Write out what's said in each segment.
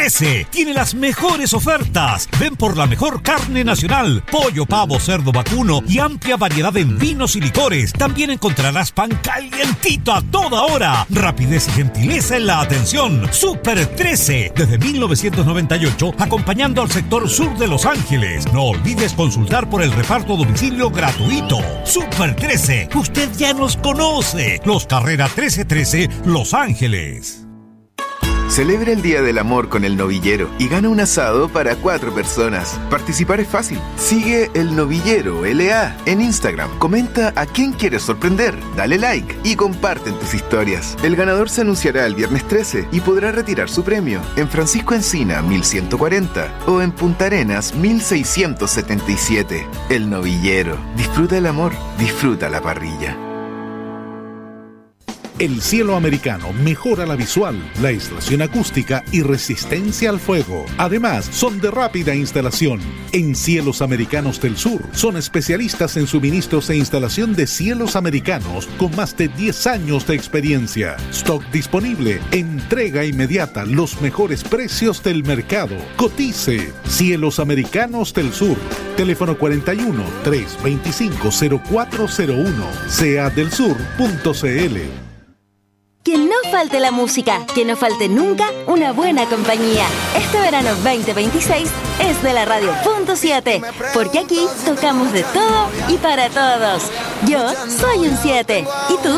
13 tiene las mejores ofertas. Ven por la mejor carne nacional, pollo, pavo, cerdo, vacuno y amplia variedad en vinos y licores. También encontrarás pan calientito a toda hora. Rapidez y gentileza en la atención. Super 13, desde 1998, acompañando al sector sur de Los Ángeles. No olvides consultar por el reparto a domicilio gratuito. Super 13, usted ya nos conoce. Los Carrera 1313, Los Ángeles. Celebra el Día del Amor con El Novillero y gana un asado para 4 personas. Participar es fácil. Sigue El Novillero LA en Instagram. Comenta a quién quieres sorprender, dale like y comparte en tus historias. El ganador se anunciará el viernes 13 y podrá retirar su premio en Francisco Encina 1140 o en Punta Arenas 1677. El Novillero. Disfruta el amor, disfruta la parrilla. El Cielo Americano mejora la visual, la aislación acústica y resistencia al fuego. Además, son de rápida instalación. En Cielos Americanos del Sur, son especialistas en suministros e instalación de cielos americanos con más de 10 años de experiencia. Stock disponible, entrega inmediata, los mejores precios del mercado. Cotice. Cielos Americanos del Sur. Teléfono 41 325 0401. seadelsur.cl. Que no falte la música, que no falte nunca una buena compañía. Este verano 2026 es de la Radio Punto 7, porque aquí tocamos de todo y para todos. Yo soy un 7, ¿y tú?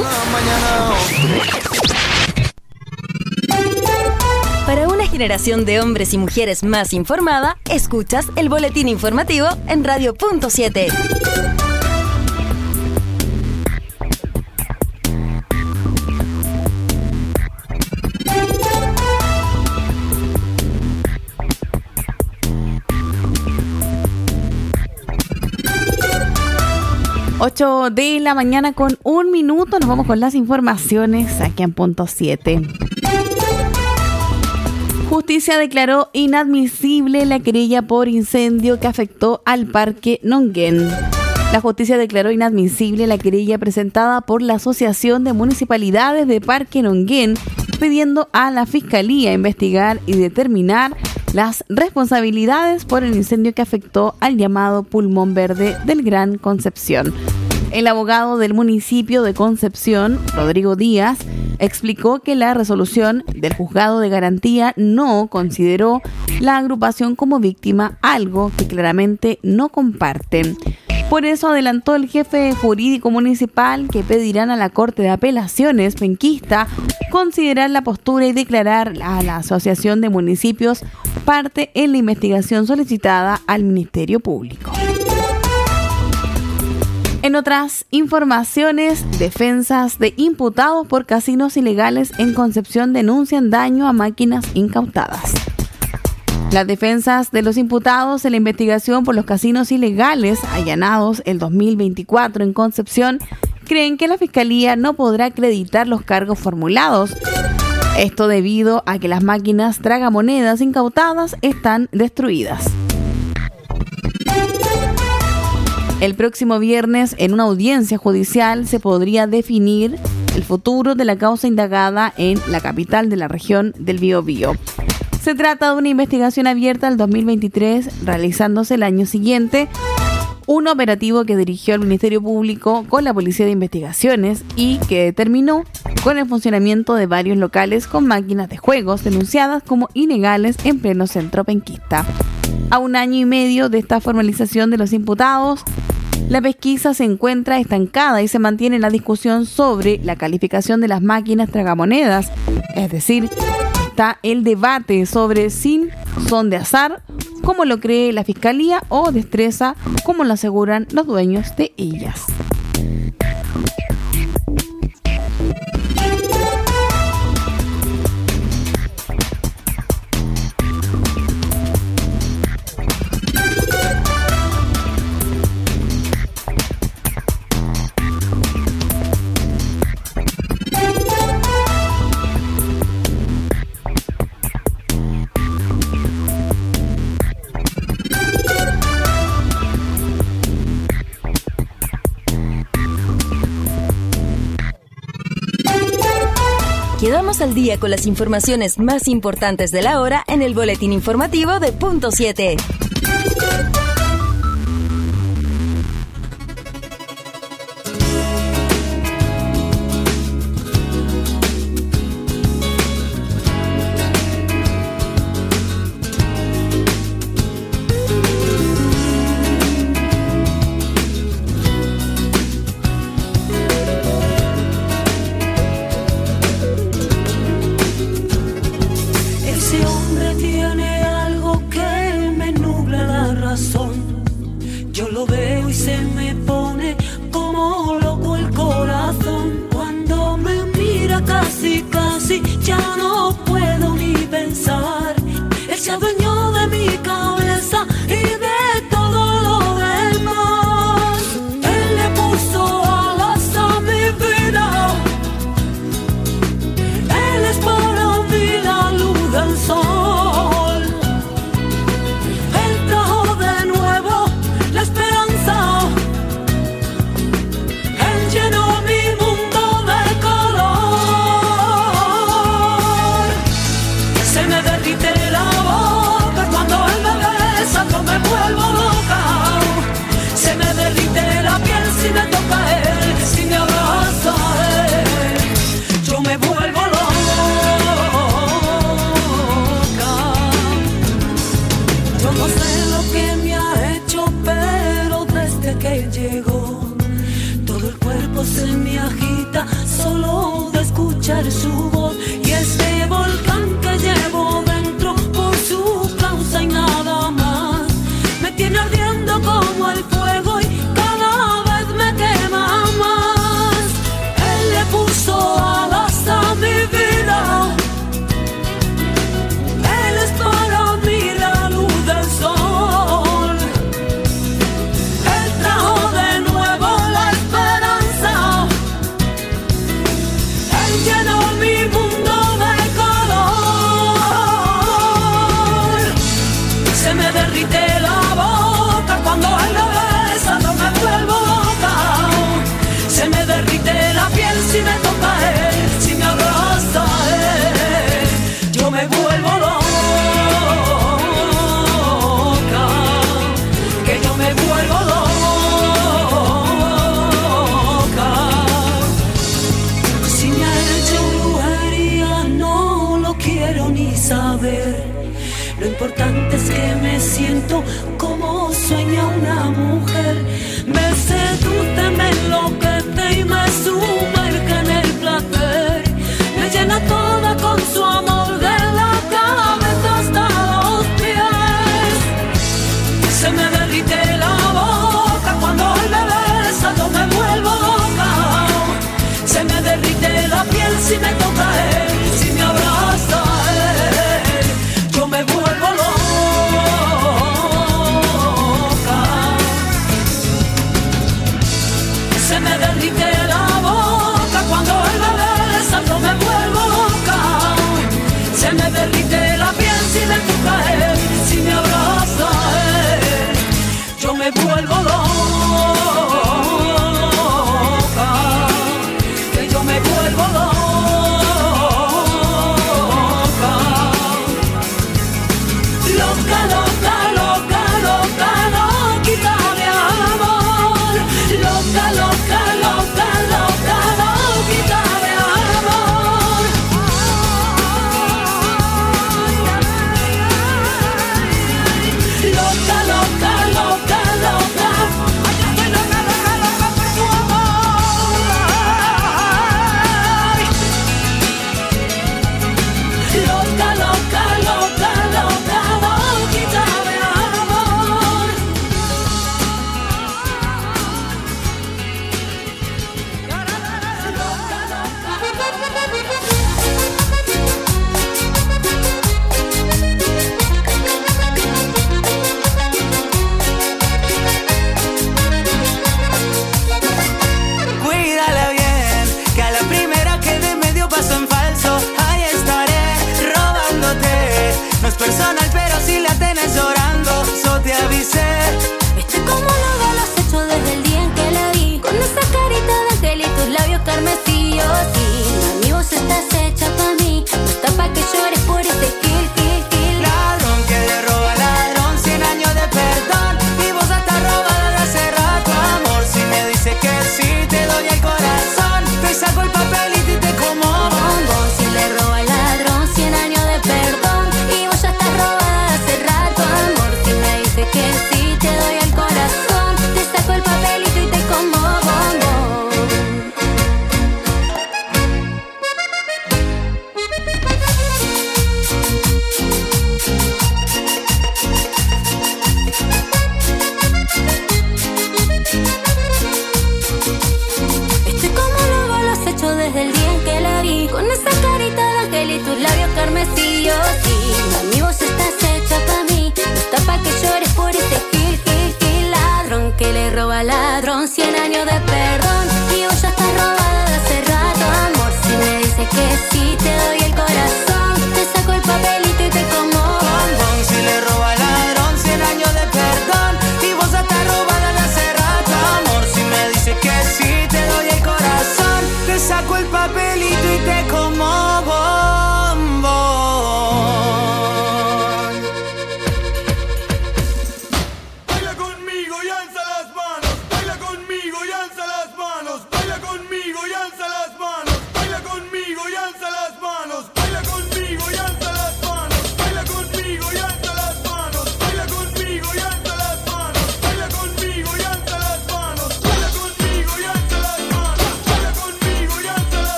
Para una generación de hombres y mujeres más informada, escuchas el boletín informativo en Radio Punto 7. Ocho de la mañana con 1 minuto. Nos vamos con las informaciones aquí en Punto 7. Justicia declaró inadmisible la querella por incendio que afectó al Parque Nonguén. La justicia declaró inadmisible la querella presentada por la Asociación de Municipalidades de Parque Nonguén, pidiendo a la Fiscalía investigar y determinar las responsabilidades por el incendio que afectó al llamado Pulmón Verde del Gran Concepción. El abogado del municipio de Concepción, Rodrigo Díaz, explicó que la resolución del juzgado de garantía no consideró la agrupación como víctima, algo que claramente no comparten. Por eso adelantó el jefe jurídico municipal que pedirán a la Corte de Apelaciones penquista considerar la postura y declarar a la Asociación de Municipios parte en la investigación solicitada al Ministerio Público. En otras informaciones, defensas de imputados por casinos ilegales en Concepción denuncian daño a máquinas incautadas. Las defensas de los imputados en la investigación por los casinos ilegales allanados el 2024 en Concepción creen que la Fiscalía no podrá acreditar los cargos formulados. Esto debido a que las máquinas tragamonedas incautadas están destruidas. El próximo viernes, en una audiencia judicial, se podría definir el futuro de la causa indagada en la capital de la región del Biobío. Se trata de una investigación abierta al 2023, realizándose el año siguiente, un operativo que dirigió el Ministerio Público con la Policía de Investigaciones y que determinó con el funcionamiento de varios locales con máquinas de juegos denunciadas como ilegales en pleno centro penquista. A 1 año y medio de esta formalización de los imputados, la pesquisa se encuentra estancada y se mantiene la discusión sobre la calificación de las máquinas tragamonedas, es decir, está el debate sobre si son de azar, como lo cree la Fiscalía, o destreza, como lo aseguran los dueños de ellas. quedamos al día con las informaciones más importantes de la hora en el boletín informativo de Punto 7.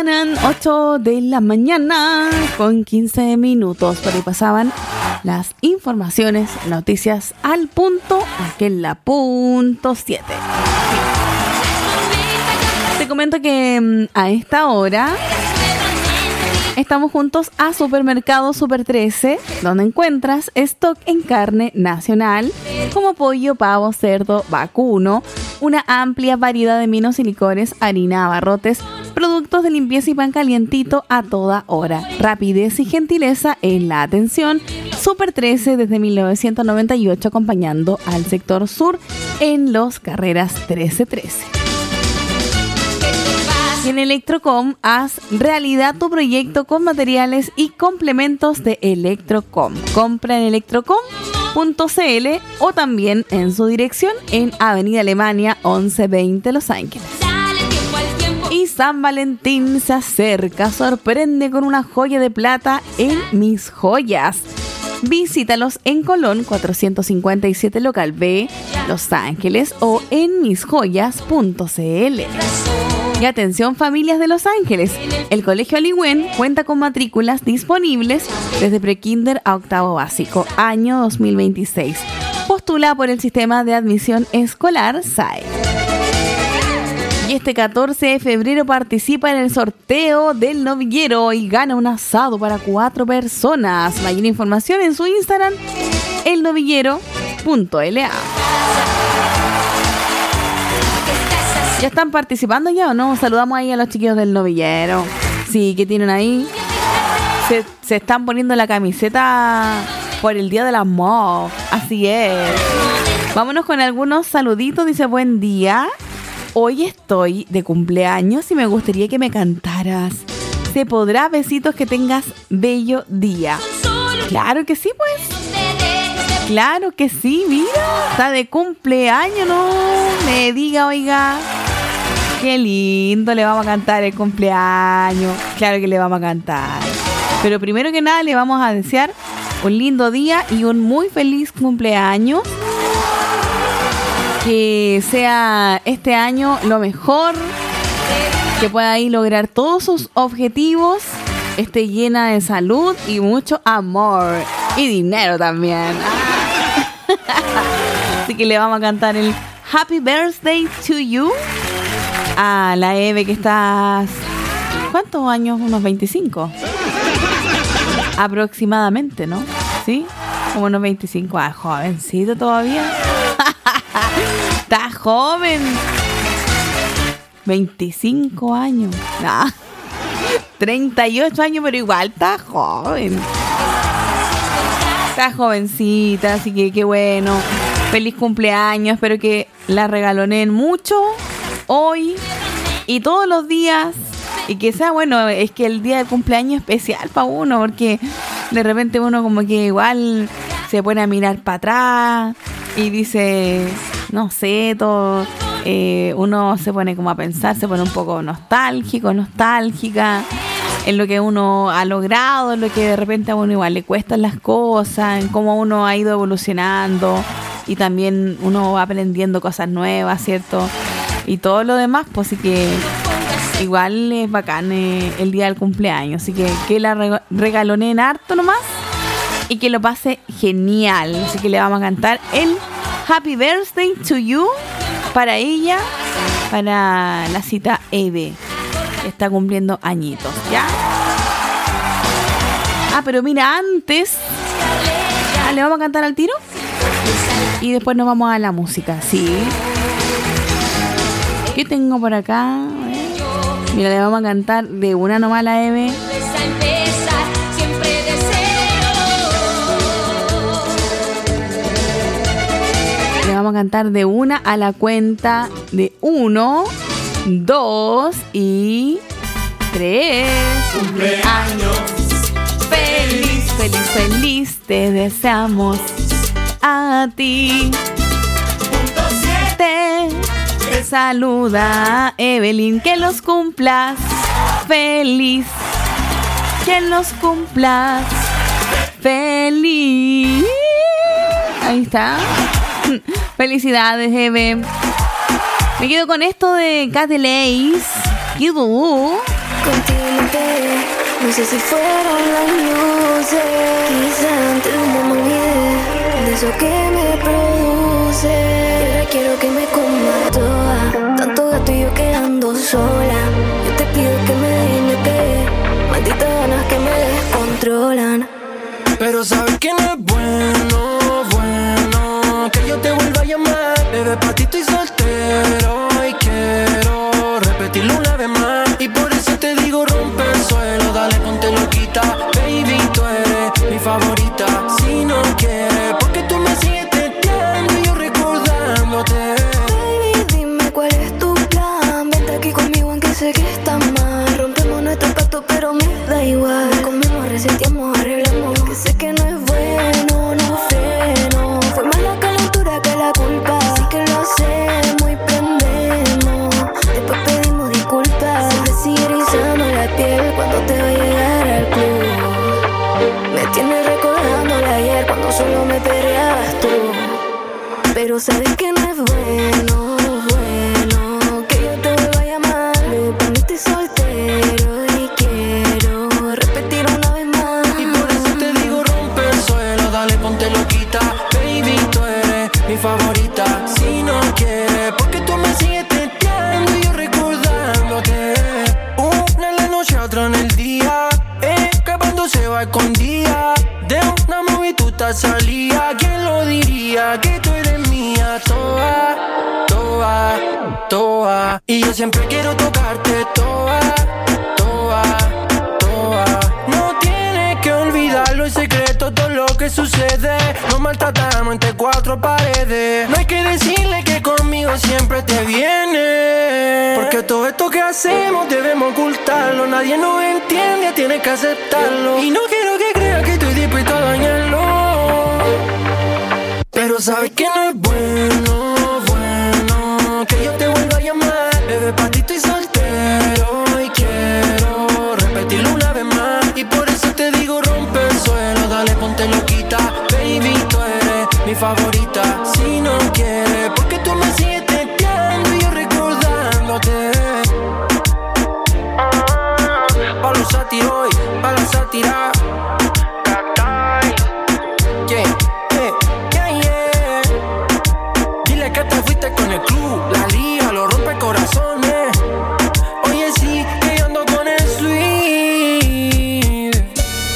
Panan 8 de la mañana con 15 minutos. Por ahí pasaban las informaciones, noticias al punto, aquí en la punto 7. Te comento que a esta hora estamos juntos a Supermercado Super 13, donde encuentras stock en carne nacional como pollo, pavo, cerdo, vacuno, una amplia variedad de vinos y licores, harina, abarrotes, productos de limpieza y pan calientito a toda hora. Rapidez y gentileza en la atención. Super 13 desde 1998 acompañando al sector sur en los carreras 1313. Y en Electrocom, haz realidad tu proyecto con materiales y complementos de Electrocom. Compra en electrocom.cl o también en su dirección en Avenida Alemania 1120 Los Ángeles. Y San Valentín se acerca, sorprende con una joya de plata en Mis Joyas. Visítalos en Colón 457 Local B, Los Ángeles o en misjoyas.cl. Y atención familias de Los Ángeles, el Colegio Aliwen cuenta con matrículas disponibles desde prekinder a octavo básico, año 2026. Postula por el sistema de admisión escolar SAE. Y este 14 de febrero participa en el sorteo del novillero y gana un asado para 4 personas. Mayor información en su Instagram, elnovillero.la. ¿Ya están participando ya o no? Saludamos ahí a los chiquillos del novillero. Sí, ¿qué tienen ahí? Se están poniendo la camiseta por el Día del Amor. Así es. Vámonos con algunos saluditos. Dice, buen día. Hoy estoy de cumpleaños y me gustaría que me cantaras. ¿Se podrá? Besitos, que tengas bello día. Claro que sí, pues. Claro que sí, mira. Está de cumpleaños, no me diga, oiga. Qué lindo, le vamos a cantar el cumpleaños. Claro que le vamos a cantar. Pero primero que nada le vamos a desear un lindo día y un muy feliz cumpleaños. Que sea este año lo mejor, que pueda ahí lograr todos sus objetivos, esté llena de salud y mucho amor y dinero también. Así que le vamos a cantar el Happy Birthday to You a la Eve, que está... ¿Cuántos años? Unos 25 aproximadamente, ¿no? ¿Sí? Como unos 25. Ah, jovencito todavía. Está joven. 25 años. Nah. 38 años, pero igual está joven. Está jovencita, así que qué bueno. Feliz cumpleaños. Espero que la regaloneen mucho hoy y todos los días. Y que sea, bueno, es que el día de cumpleaños es especial para uno, porque de repente uno como que igual se pone a mirar para atrás y dice, no sé, todo, uno se pone como a pensar, se pone un poco nostálgica en lo que uno ha logrado, en lo que de repente a uno igual le cuestan las cosas, en cómo uno ha ido evolucionando y también uno va aprendiendo cosas nuevas, ¿cierto? Y todo lo demás, pues sí que igual es bacán el día del cumpleaños, así que la regaloneen harto nomás y que lo pase genial. Así que le vamos a cantar el Happy Birthday to You para ella, para la cita Eve, que está cumpliendo añitos, ¿ya? Ah, pero mira, antes le vamos a cantar al tiro y después nos vamos a la música, ¿sí? ¿Qué tengo por acá? Mira, le vamos a cantar de una nomás a la Eve. Le vamos a cantar de una a la cuenta de 1, 2 y 3. Cumpleaños Feliz, feliz, feliz te deseamos a ti. Te saluda Evelyn, que los cumplas feliz, que los cumplas feliz. Ahí está. Felicidades, Eve. Me quedo con esto de Cat Delays. Contigo No sé si fueron las luces, quizá antes no me olvidé de eso que me produce. Y ahora quiero que me coma toda, tanto gato y yo quedando sola. Yo te pido que me dejes que malditas ganas que me descontrolan. Pero sabes que no es bueno, bueno que yo te vuelva a llamar. Bebé, pa' ti estoy soltero y quiero repetirlo una vez más. Y por eso te digo rompe el suelo, dale ponte loquita. Baby, tú eres mi favorita. Si no quieres, porque tú me sigues testeando y yo recordándote. Baby, dime cuál es tu plan. Vente aquí conmigo aunque sé que está mal. Rompemos nuestro pacto pero me da igual. Comemos, reseteamos, arreglamos. Que sé que no es bueno, no freno. Fue más la calentura que la culpa. Así que lo hacemos y prendemos. Después pedimos disculpas. Se te sigue erizando la piel cuando te va a llegar al club. Me tienes recordando ayer cuando solo me peleabas tú. Pero sabes que no es bueno, bueno que yo te vuelva a llamar. Me permití soltero y quiero repetir una vez más. Y por eso te digo rompe el suelo, dale ponte loquita. Baby, tú eres mi favorita. Si no quieres, porque tú me sigues testeando y yo recordándote. Una en la noche, otra en el día, escapando se va escondida. De una movie tú te salía. ¿Quién lo diría? Que tú eres mía. Toa, toa, toa. Y yo siempre quiero tocarte. Toa, toa, toa. No tienes que olvidarlo en secreto todo lo que sucede. Nos maltratamos entre cuatro paredes. No hay que decirle que conmigo siempre te viene. Porque todo esto que hacemos debemos ocultarlo. Nadie nos entiende, tienes que aceptarlo. Y no quiero que creas que estoy dispuesto a dañarlo. Pero sabes que no es bueno, bueno que yo te vuelva a llamar. Bebé, pa' ti estoy soltero y quiero repetirlo una vez más. Y por eso te digo rompe el suelo, dale ponte loquita. Baby, tú eres mi favorita. Si no quieres, porque tú me sigues testeando y yo recordándote. Pa' los sátiros y pa' la sátira. Dile que te fuiste con el club, la liga, lo rompe corazones. Oye, sí, que yo ando con el sweet.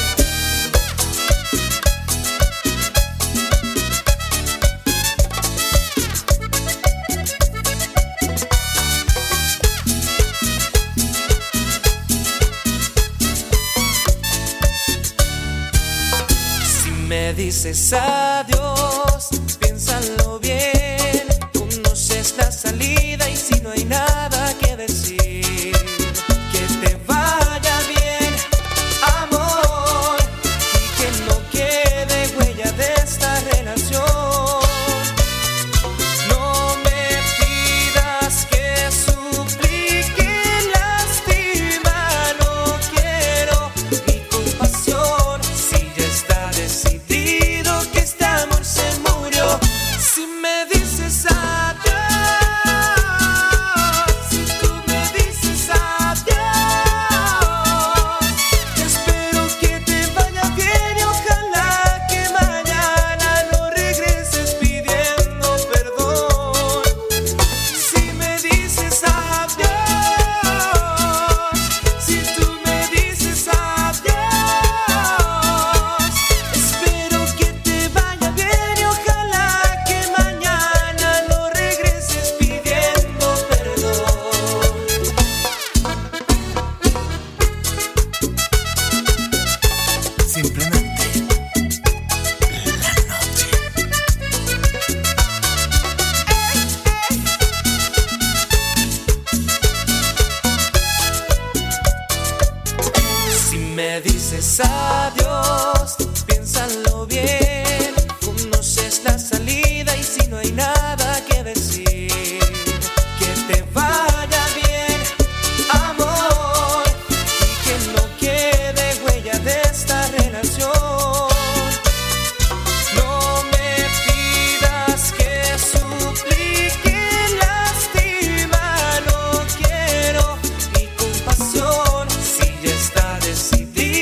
Si me dices adiós, piénsalo bien. Conoces la salida y si no hay nada que decir, que te vaya bien, amor, y que no quede huella de esta relación. No me pidas que suplique, lástima, no quiero mi compasión. Si ya está decidido que este amor se murió. Si me dices adiós, si tú me dices adiós, espero que te vaya bien y ojalá que mañana no regreses pidiendo perdón. Si me dices adiós, si tú me dices adiós, espero que te vaya bien y ojalá que mañana no regreses pidiendo perdón. Simplemente la noche. Si me dices adiós, piénsalo bien. Conoces la salida y si no hay nada que decir, que te vaya bien, amor, y que no quede huella de esta relación. No me pidas que suplique, lástima, no quiero mi compasión. Si ya está decidido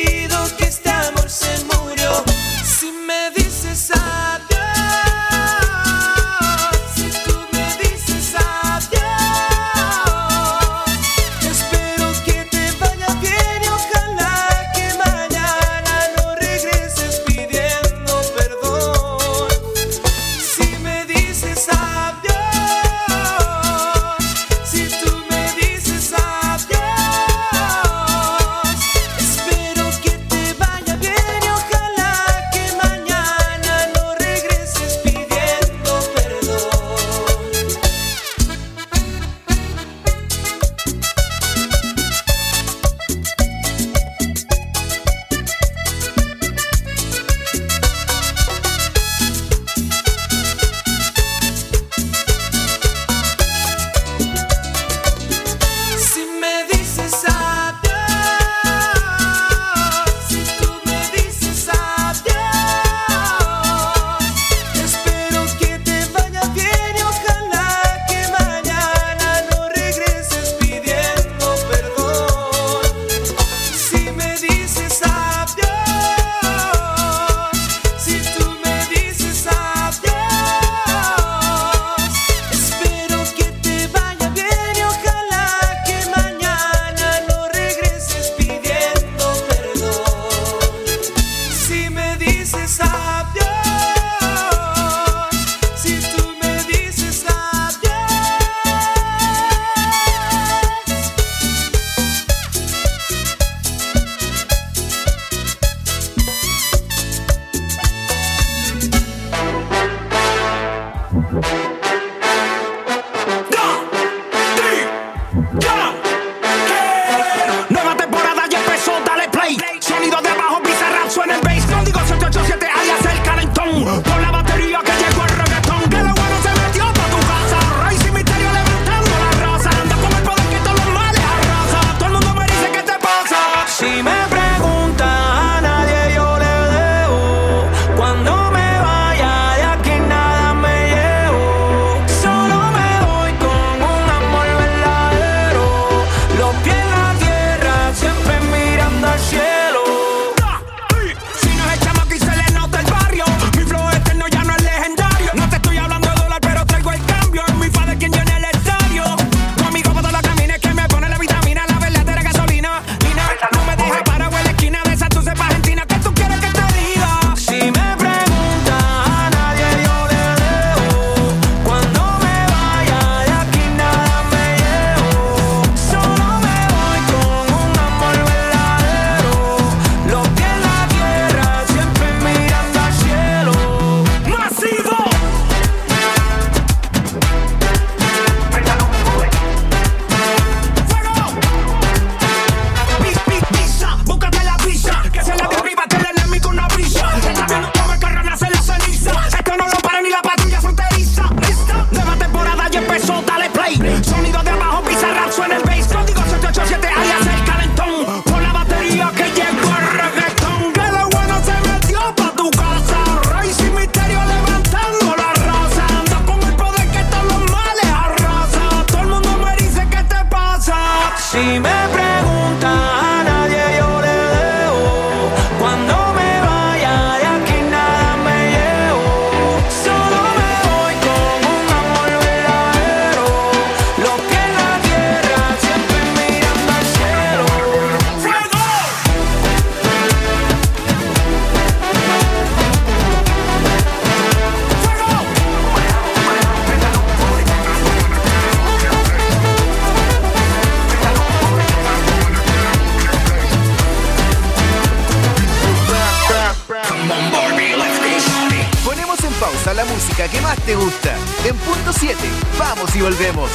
volvemos a la música que más te gusta. En punto 7, vamos y volvemos.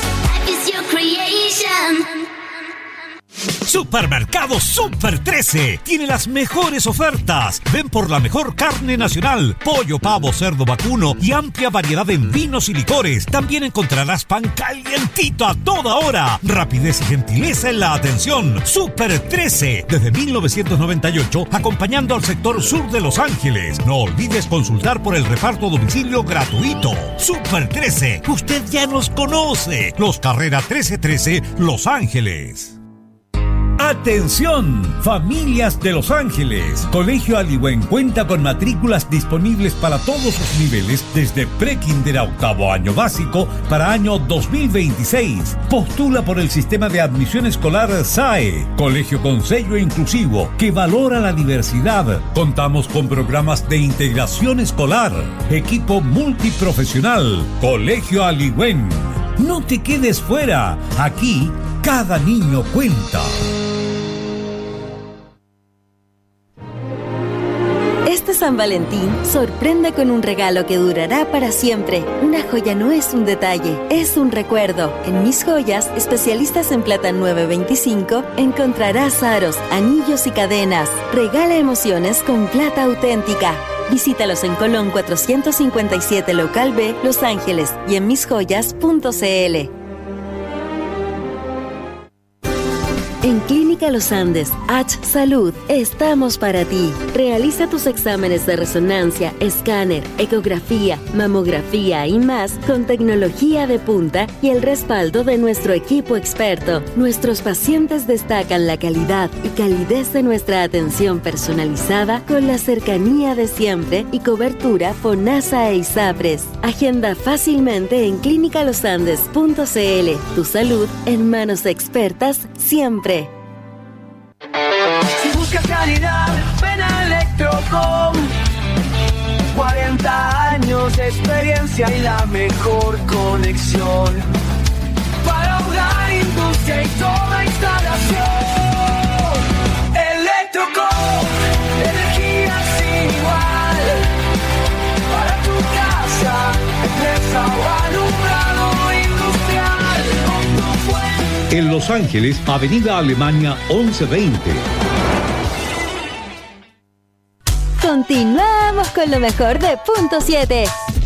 Supermercado Super 13 tiene las mejores ofertas. Ven por la mejor carne nacional, pollo, pavo, cerdo, vacuno y amplia variedad en vinos y licores. También encontrarás pan calientito a toda hora. Rapidez y gentileza en la atención. Super 13, desde 1998, acompañando al sector sur de Los Ángeles. No olvides consultar por el reparto a domicilio gratuito. Super 13, usted ya nos conoce. Los Carrera 1313, Los Ángeles. ¡Atención! Familias de Los Ángeles. Colegio Aliwen cuenta con matrículas disponibles para todos sus niveles desde pre-kinder a octavo año básico para año 2026. Postula por el sistema de admisión escolar SAE. Colegio con sello inclusivo que valora la diversidad. Contamos con programas de integración escolar. Equipo multiprofesional. Colegio Aliwen. No te quedes fuera. Aquí, cada niño cuenta. Este San Valentín sorprende con un regalo que durará para siempre. Una joya no es un detalle, es un recuerdo. En Mis Joyas, especialistas en plata 925, encontrarás aros, anillos y cadenas. Regala emociones con plata auténtica. Visítalos en Colón 457 Local B, Los Ángeles y en misjoyas.cl. En Clínica Los Andes, H Salud, estamos para ti. Realiza tus exámenes de resonancia, escáner, ecografía, mamografía y más con tecnología de punta y el respaldo de nuestro equipo experto. Nuestros pacientes destacan la calidad y calidez de nuestra atención personalizada con la cercanía de siempre y cobertura FONASA e ISAPRES. Agenda fácilmente en clinicalosandes.cl. Tu salud en manos expertas siempre. Si buscas calidad, ven a Electrocom. 40 años de experiencia y la mejor conexión para hogar, industria y toda instalación. Electrocom, energía sin igual. Para tu casa, empresa o alumbrado industrial. En Los Ángeles, Avenida Alemania 1120. Continuamos con lo mejor de punto 7.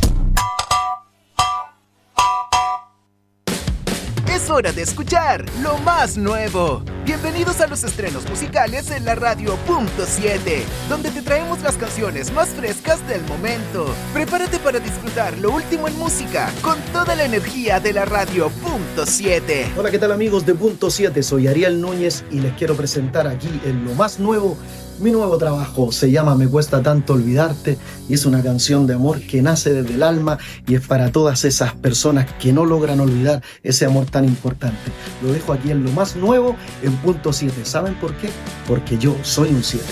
Es hora de escuchar lo más nuevo. Bienvenidos a los estrenos musicales en la radio punto 7, donde te traemos las canciones más frescas del momento. Prepárate para disfrutar lo último en música con toda la energía de la radio punto 7. Hola, ¿qué tal amigos de punto 7? Soy Ariel Núñez y les quiero presentar aquí en lo más nuevo mi nuevo trabajo. Se llama Me Cuesta Tanto Olvidarte y es una canción de amor que nace desde el alma y es para todas esas personas que no logran olvidar ese amor tan importante. Lo dejo aquí en lo más nuevo en punto 7. ¿Saben por qué? Porque yo soy un 7.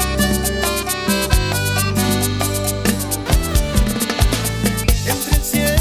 Entre el cielo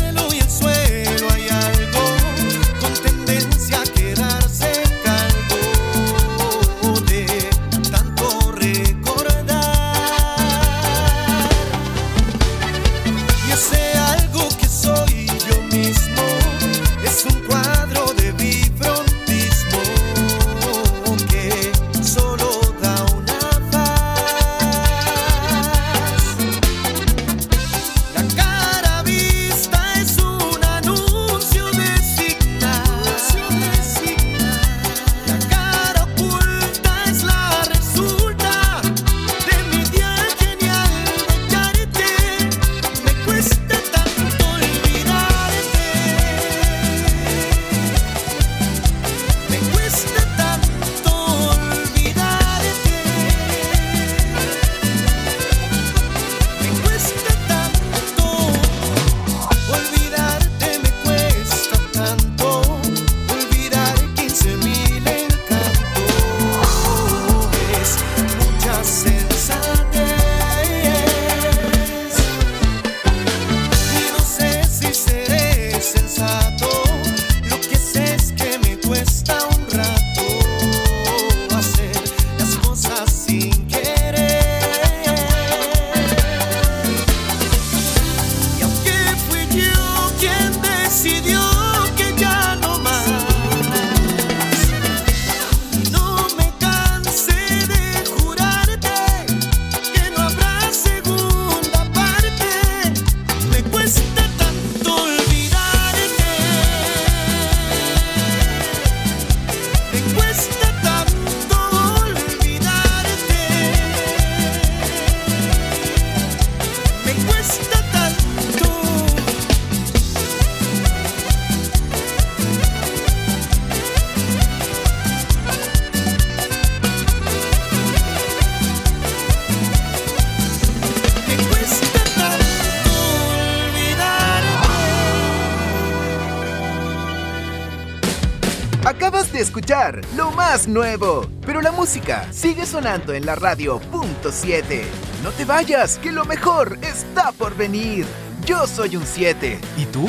de escuchar lo más nuevo. Pero la música sigue sonando en la radio .7. No te vayas, que lo mejor está por venir. Yo soy un 7. ¿Y tú?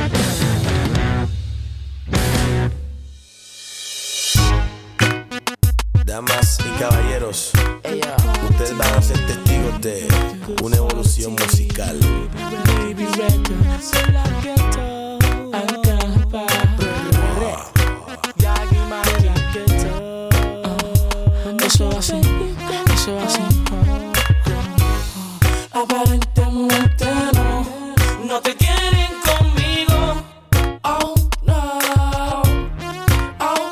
Damas y caballeros, ustedes van a ser testigos de una evolución musical. Eso así, eso así. Aparentemente no te quieren conmigo. Oh no, oh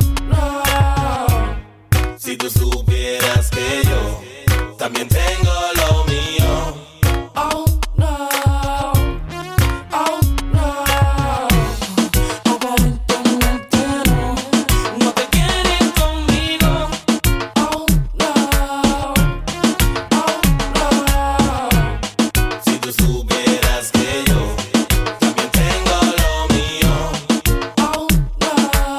no. Si tú supieras que yo también tengo lo mío. Oh no, oh no. Aparentemente no te quieren conmigo. Oh no, oh no. Si tú supieras que yo también tengo lo mío. Oh no,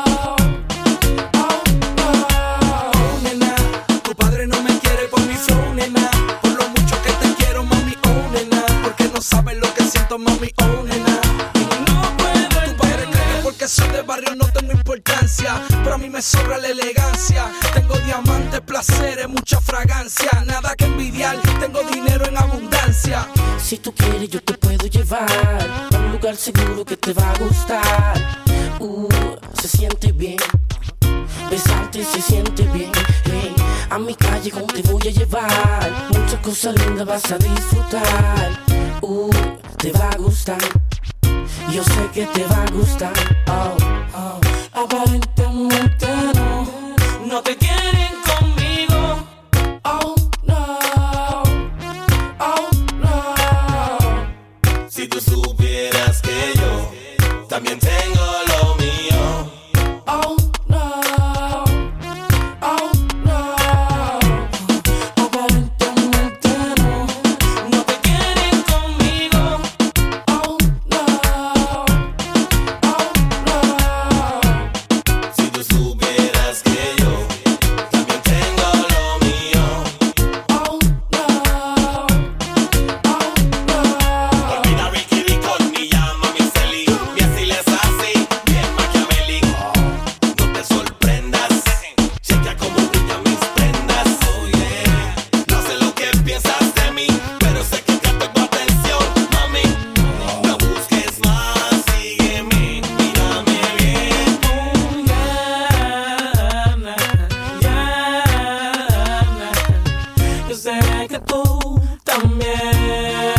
oh nena, tu padre no me quiere por mi flow, nena. Por lo mucho que te quiero, mami, oh nena. Porque no sabes lo que siento, mami, oh nena. Y no puedo entender que porque soy de barrio no tengo importancia, pero a mí me sobra la elegancia. Tengo diamantes, placeres, mucha fragancia. Nada que envidiar, tengo dinero en abundancia. Si tú quieres yo te puedo llevar a un lugar seguro que te va a gustar. Se siente bien, besarte se siente bien. Hey, a mi calle como te voy a llevar. Muchas cosas lindas vas a disfrutar. Te va a gustar. Yo sé que te va a gustar. Aparentemente no te quieren conmigo. Oh no, oh no. Si tú supieras que yo también tengo lo mío. Oh no, oh no. Aparentemente no te quieren conmigo. Oh no, oh no. Si tú supieras que yo también tengo lo mío. Oh no, oh no. Olvida Ricky Ricón, ni llama mi Celi. Mi así les así, bien maquiavélico. No te sorprendas, chequea cómo brillan mis prendas. Oh yeah, no sé lo que piensas de mí, pero sé que capto tu atención, mami. No busques más, sígueme, mírame bien. Yo sé que tú también.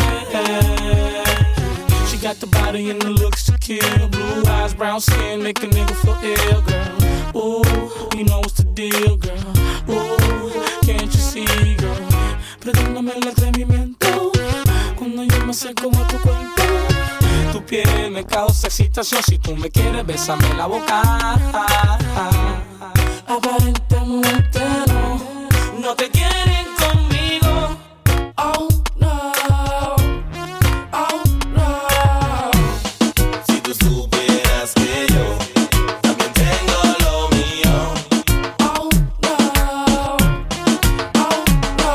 She got the body and the looks to kill. Blue eyes, brown skin, make a nigga feel ill, girl. Ooh, you know what's the deal, girl. Ooh, can't you see, girl? Perdóname el atrevimiento cuando yo me acerco a tu cuerpo. Tu piel me causa excitación. Si tú me quieres, bésame la boca. Aparentemente no te quieren conmigo. Oh no, oh no. Si tú supieras que yo también tengo lo mío. Oh no, oh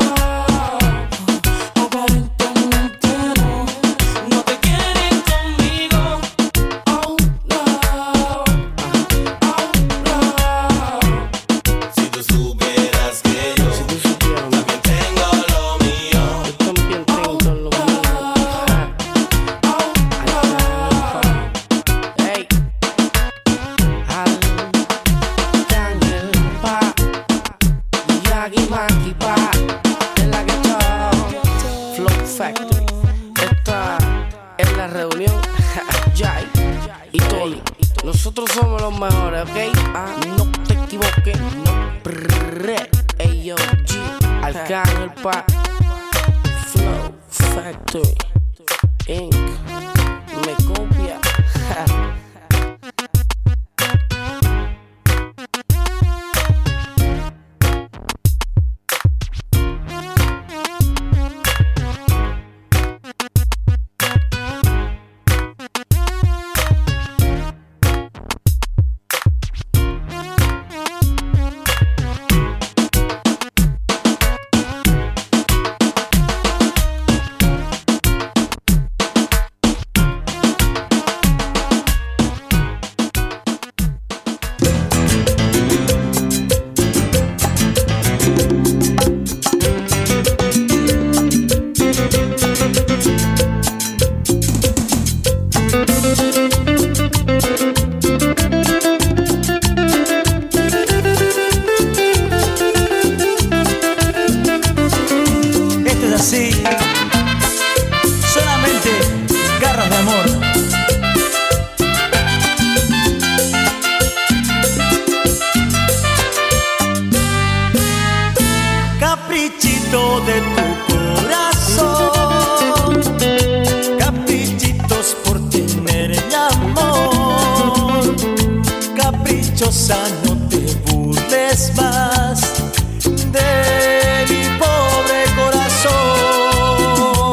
no. Aparentemente no te quieren conmigo. Oh no, oh no. Si tú supieras que yo también tengo lo mío. Yo también tengo lo mío. Hey, Daniel Pa, Yagi Maki Pa, de la Ghetto Flow Factory. Esta es la reunión. Jai y Tony. Nosotros somos los mejores, ¿ok? No te equivoques. Ey, yo, G, Arcángel Pa, Flow Factory Inc. Me copia. Esto es así, solamente garras de amor. Caprichito de tu corazón, caprichitos por tenerme amor. Caprichosa, no te burles más de mi pobre corazón.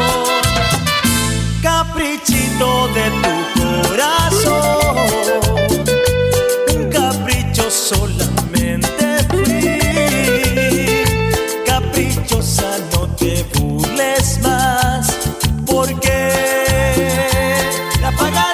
Caprichito de tu corazón, un capricho solamente fui. Caprichosa, no te burles más, porque la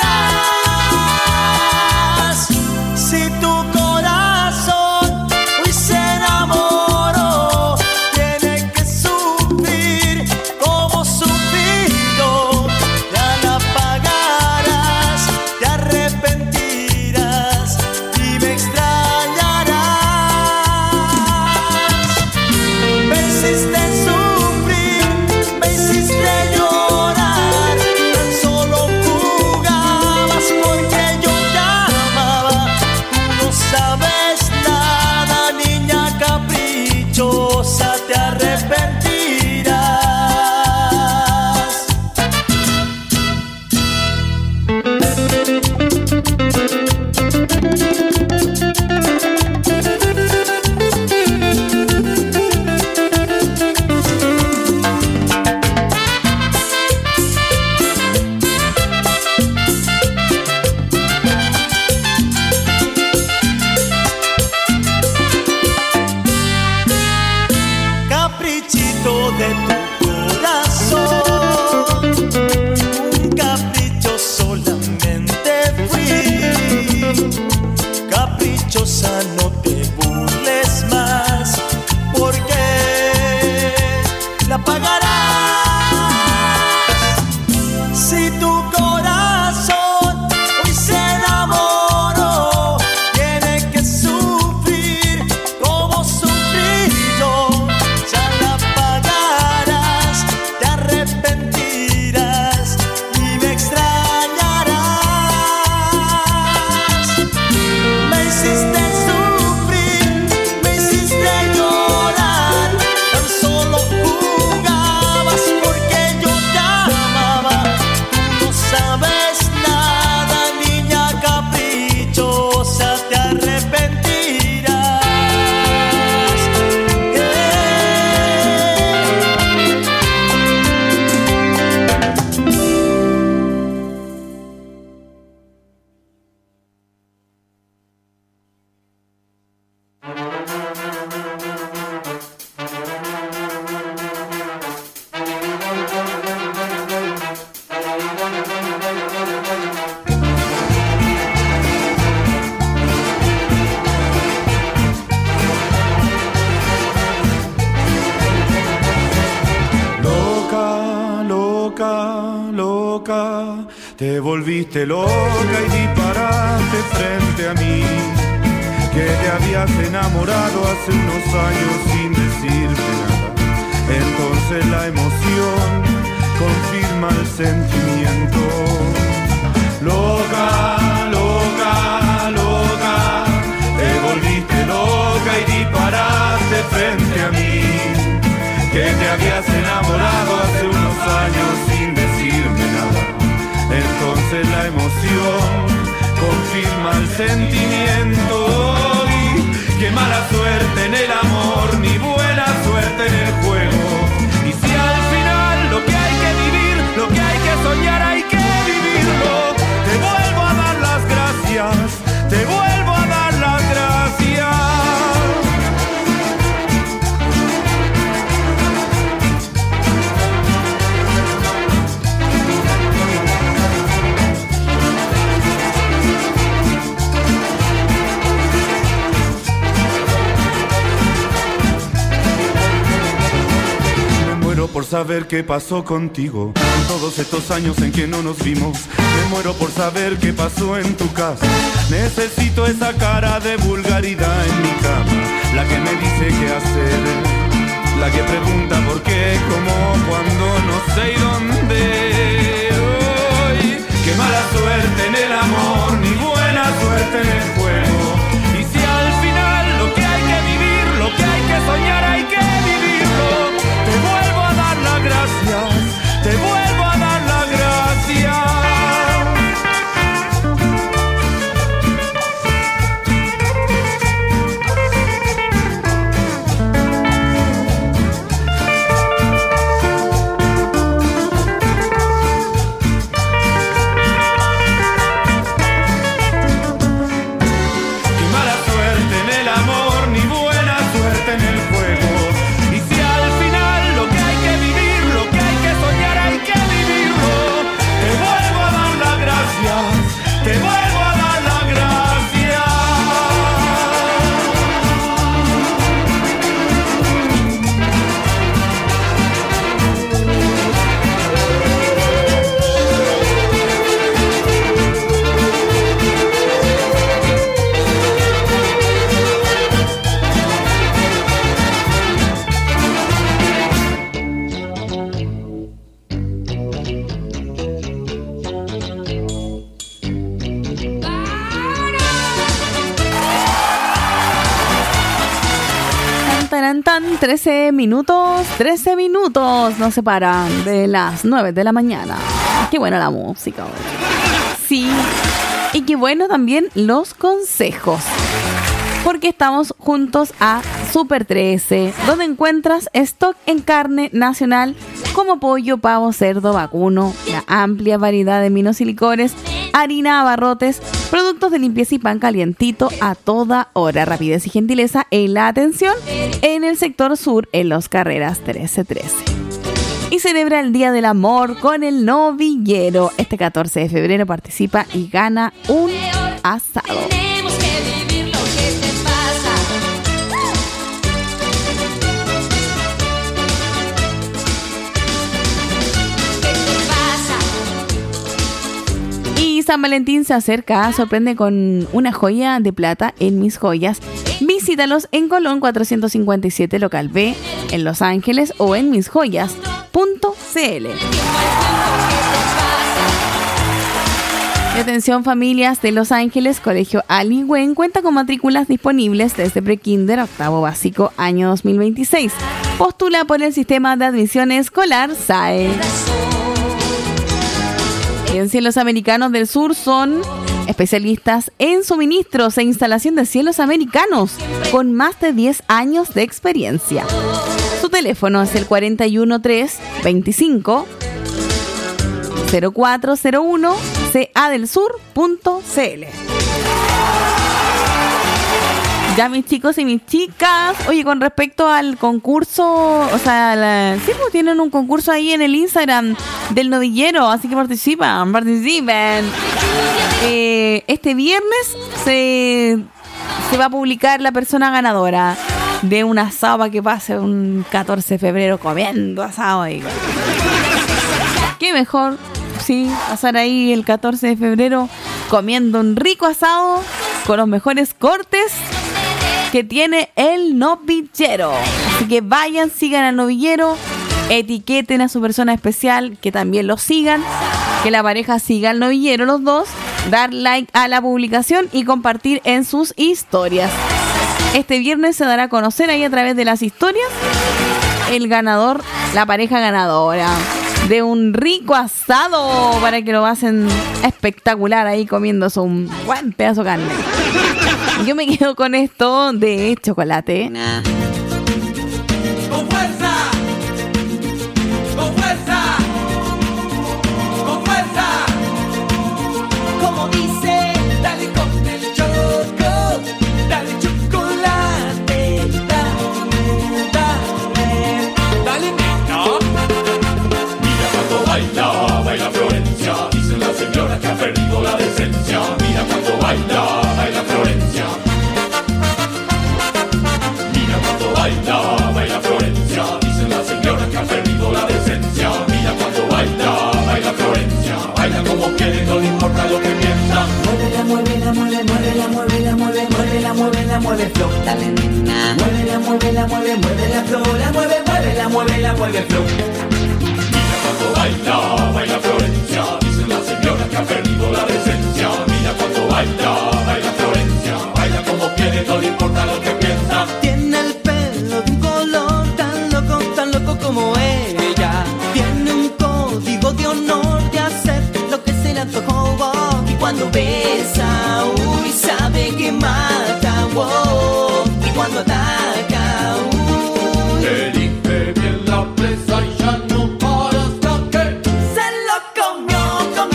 pagarás. Si tu corazón hoy se enamoró, tiene que sufrir como sufrí yo. Ya la pagarás, te arrepentirás y me extrañarás. Me hiciste sufrir, me hiciste llorar, tan solo jugabas porque yo te amaba. Tú no sabes nada, niña caprichosa, te arrepentirás. Caprichito de tu corazón, un capricho solamente fui. Caprichosa, no te burles más, porque la pagarás. Si tu corazón hoy se enamoró, tiene que sufrir como sufrí yo. Ya la pagarás, te arrepentirás y me extrañarás. Me hiciste sufrir, me hiciste llorar, tan solo jugabas porque yo te amaba. Tú no sabes nada, niña caprichosa, te arrepentirás. Loca, loca, loca, te volviste loca y disparaste frente a mí, que te habías enamorado hace unos años sin decirme nada. Entonces la emoción confirma el sentimiento. Loca, loca, loca, te volviste loca y disparaste frente a mí, que te habías enamorado hace unos años sin decirme nada. Entonces la emoción confirma el sentimiento. Y qué mala suerte en el amor, ni buena suerte en el juego. Y si al final lo que hay que vivir, lo que hay que soñar, hay que vivirlo. Te vuelvo a dar las gracias, te vuelvo a dar las gracias. saber qué pasó contigo en todos estos años en que no nos vimos. Me muero por saber qué pasó en tu casa. Necesito esa cara de vulgaridad en mi cama, la que me dice qué hacer, la que pregunta por qué, cómo, cuándo, no sé y dónde. Uy, qué mala suerte en el amor, ni buena suerte en el juego. Y si al final lo que hay que vivir, lo que hay que soñar, hay que vivirlo. Te vuelvo a dar las gracias, te vuelvo a dar las gracias. Tan 13 minutos nos separan de las 9 de la mañana. Qué buena la música hoy. Sí, y qué bueno también los consejos, porque estamos juntos a Super 13, donde encuentras stock en carne nacional como pollo, pavo, cerdo, vacuno, la amplia variedad de vinos y licores, harina, abarrotes, productos de limpieza y pan calientito a toda hora. Rapidez y gentileza en la atención en el sector sur, en Los Carreras 1313. Y celebra el Día del Amor con el Novillero. Este 14 de febrero participa y gana un asado. Tenemos que vivir lo que te pasa. Y San Valentín se acerca, sorprende con una joya de plata en Mis Joyas. Visítalos en Colón 457 local B, en Los Ángeles o en misjoyas.cl. Y atención familias de Los Ángeles, Colegio Aligüen cuenta con matrículas disponibles desde prekinder, octavo básico, año 2026. Postula por el sistema de admisión escolar SAE. En Cielos Americanos del Sur son especialistas en suministros e instalación de cielos americanos con más de 10 años de experiencia. Su teléfono es el 413-25 0401 cadelsur.cl. Ya mis chicos y mis chicas, oye, con respecto al concurso, o sea, sí, pues tienen un concurso ahí en el Instagram del Novillero, así que participen. Este viernes se va a publicar la persona ganadora de un asado para que pase un 14 de febrero comiendo asado ahí. Qué mejor, sí, pasar ahí el 14 de febrero comiendo un rico asado con los mejores cortes que tiene el Novillero. Así que vayan, sigan al Novillero, etiqueten a su persona especial, que también lo sigan, que la pareja siga al Novillero los dos, dar like a la publicación y compartir en sus historias. Este viernes se dará a conocer ahí a través de las historias el ganador, la pareja ganadora de un rico asado para que lo pasen espectacular ahí comiéndose un buen pedazo de carne. Yo me quedo con esto de chocolate. ¡Con fuerza! ¡Con fuerza! ¡Con fuerza! Como dice, dale con el choco, dale chocolate, dale, no. Mira cuando baila Florencia, dicen las señoras que ha perdido la decencia. Mira cuando baila Florencia. Mira cuando baila Florencia, dicen las señoras que ha perdido la decencia. mueve flow, dale nena. Muévela, muévela, mueve, mueve la flow, la mueve, muévela, muévela, mueve flow. Mira cuando baila, baila Florencia. Dicen las señoras que ha perdido la decencia. Mira cuando baila Florencia. Baila como quiere, no le importa lo que piensa. Tiene el pelo de un color tan loco como ella. Tiene un código de honor de hacer lo que se le antojó. Oh. Y cuando besa, uy, sabe que mata. Oh. Y cuando ataca, uy, elige bien la presa y ya no para hasta que se lo comió.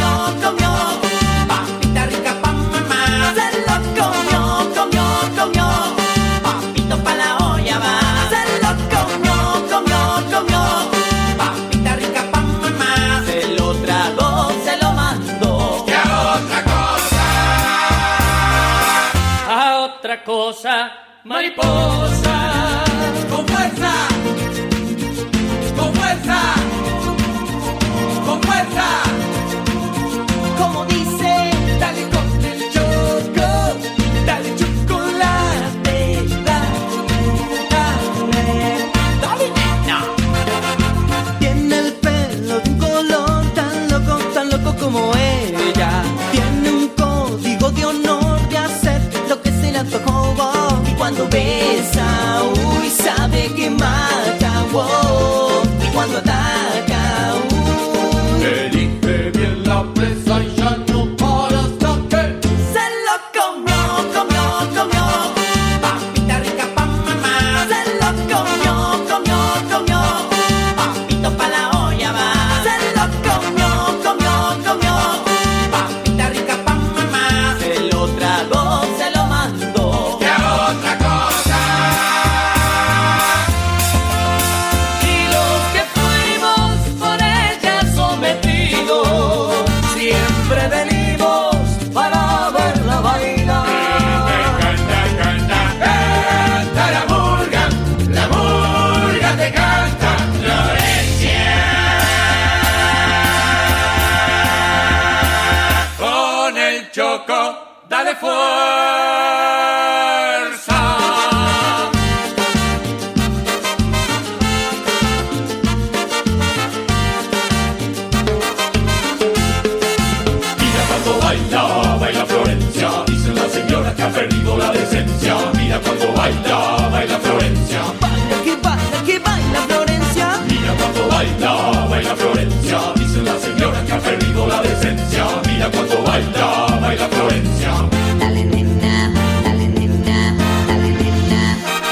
Papita rica pa' mamá. Se lo comió. Papito pa' la olla va. Se lo comió. Papita rica pa' mamá. Se lo tragó, se lo mandó. ¿qué otra cosa? A otra cosa, mariposa. Con fuerza. Como dice, dale con el choco, dale chocolate, dale, nena. Tiene el pelo de un color tan loco como ella. Tiene un código de honor de hacer lo que se le antojó. Oh. Y cuando besa, uy, sabe que mata. Oh. Y cuando ataca, uy, Elige bien la presa y ya no para hasta que se lo comió. Papita rica pa' mamá. Se lo comió. Papito pa' la olla va. Se lo comió. Papita rica pa' mamá. Se lo tragó, se lo mandó. ¿qué otra cosa? Y los que fuimos por ella sometidos, siempre venimos para verla bailar. Canta la murga te canta Florencia. Con el choco, dale fuerza. Mira cuando baila Florencia. Dicen las señoras que ha perdido la decencia. Mira cuando baila Florencia. Que baila Florencia. Mira cuando baila Florencia. Dicen las señoras que ha perdido la decencia. Mira cuando baila Florencia. Dale nena, dale nena, dale nena.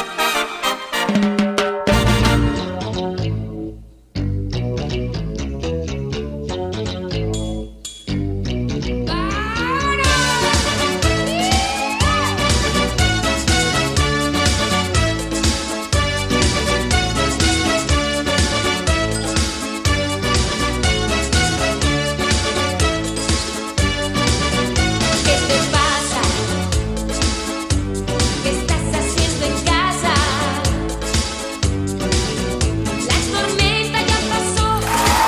¿Qué te pasa? ¿Qué estás haciendo en casa? La tormenta ya pasó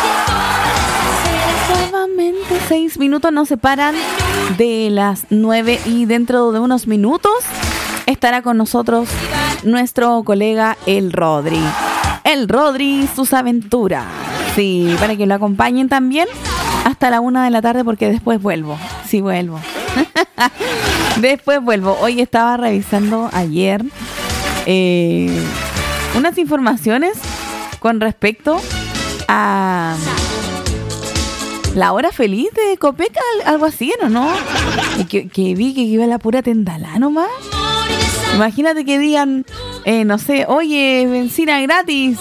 y todas Nuevamente 6 minutos nos separan de las 9 y dentro de unos minutos estará con nosotros nuestro colega El Rodri. El Rodri, sus aventuras. Sí, para que lo acompañen también hasta la 1 de la tarde porque después vuelvo. Sí, vuelvo. Después vuelvo. Hoy estaba revisando ayer unas informaciones con respecto a la hora feliz de Copec, algo así, ¿no? Que vi que iba la pura tendalá nomás. Imagínate que digan, no sé, oye, benzina gratis.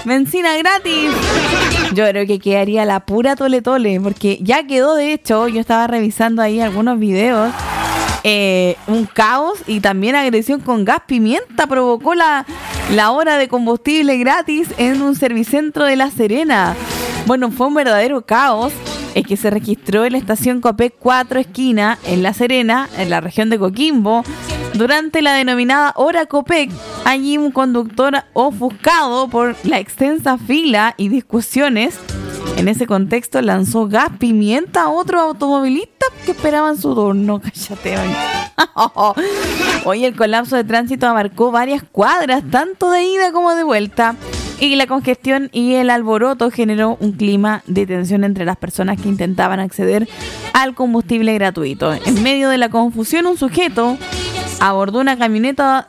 Yo creo que quedaría la pura tole, porque ya quedó, de hecho, yo estaba revisando ahí algunos videos, un caos y también agresión con gas pimienta provocó la hora de combustible gratis en un servicentro de La Serena. Bueno, fue un verdadero caos el que se registró en la estación Copec 4 Esquina en La Serena, en la región de Coquimbo, durante la denominada Hora Copec. Allí un conductor ofuscado por la extensa fila y discusiones, en ese contexto lanzó gas pimienta a otros automovilistas que esperaban su turno. Cállate, oye. Hoy el colapso de tránsito abarcó varias cuadras, tanto de ida como de vuelta. Y la congestión y el alboroto generó un clima de tensión entre las personas que intentaban acceder al combustible gratuito. En medio de la confusión, un sujeto abordó una camioneta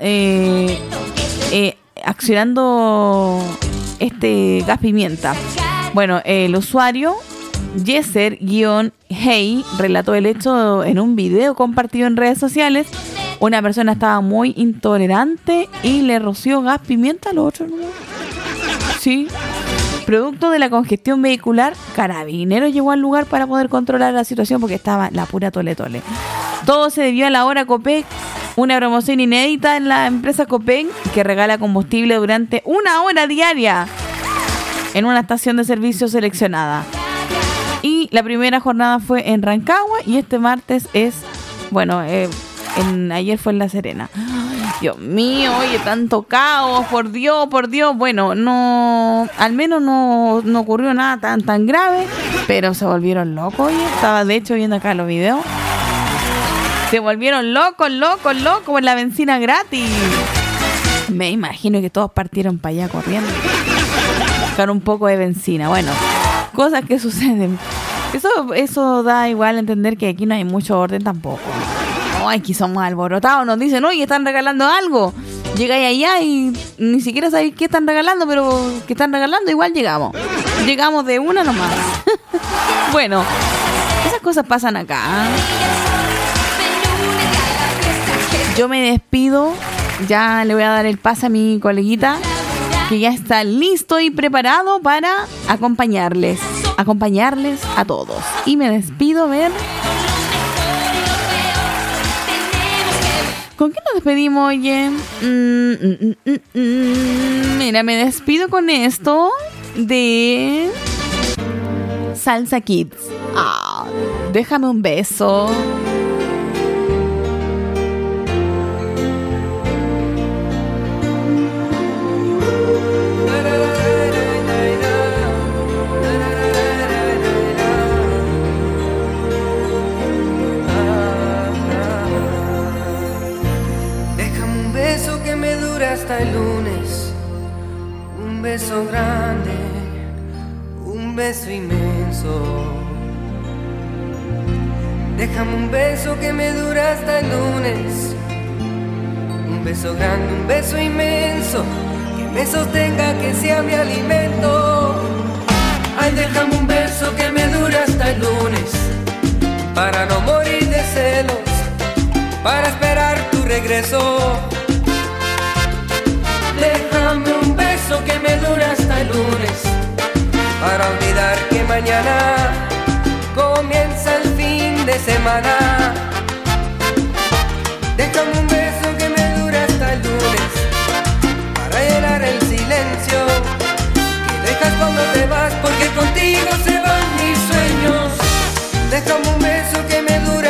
accionando gas pimienta. Bueno, el usuario Yeser-Hey relató el hecho en un video compartido en redes sociales. Una persona estaba muy intolerante y le roció gas pimienta al otro, ¿no? Sí. Producto de la congestión vehicular, Carabineros llegó al lugar para poder controlar la situación porque estaba la pura tole. Todo se debió a la hora Copec, una promoción inédita en la empresa Copec que regala combustible durante 1 hora diaria en una estación de servicio seleccionada. Y la primera jornada fue en Rancagua y este martes es, ayer fue en La Serena. Dios mío, oye, tanto caos, por Dios. Bueno, no, al menos no ocurrió nada tan grave, pero se volvieron locos. Oye, estaba de hecho viendo acá los videos. Se volvieron locos por la benzina gratis. Me imagino que todos partieron para allá corriendo. Buscar un poco de benzina. Bueno, cosas que suceden. Eso da igual a entender que aquí no hay mucho orden tampoco. Ay, aquí somos alborotados, nos dicen, oye, están regalando algo. Llegáis allá y ni siquiera sabéis qué están regalando, pero que están regalando, igual llegamos. Llegamos de una nomás. Bueno, esas cosas pasan acá. Yo me despido, ya le voy a dar el pase a mi coleguita, que ya está listo y preparado para acompañarles a todos. Y me despido, ¿con qué nos despedimos, oye? Mira, me despido con esto de Salsa Kids. Déjame un beso. Hasta el lunes, un beso grande, un beso inmenso. Déjame un beso que me dura hasta el lunes, un beso grande, un beso inmenso, que me sostenga, que sea mi alimento. Ay, déjame un beso que me dura hasta el lunes, para no morir de celos, para esperar tu regreso. Déjame un beso que me dura hasta el lunes, para olvidar que mañana comienza el fin de semana.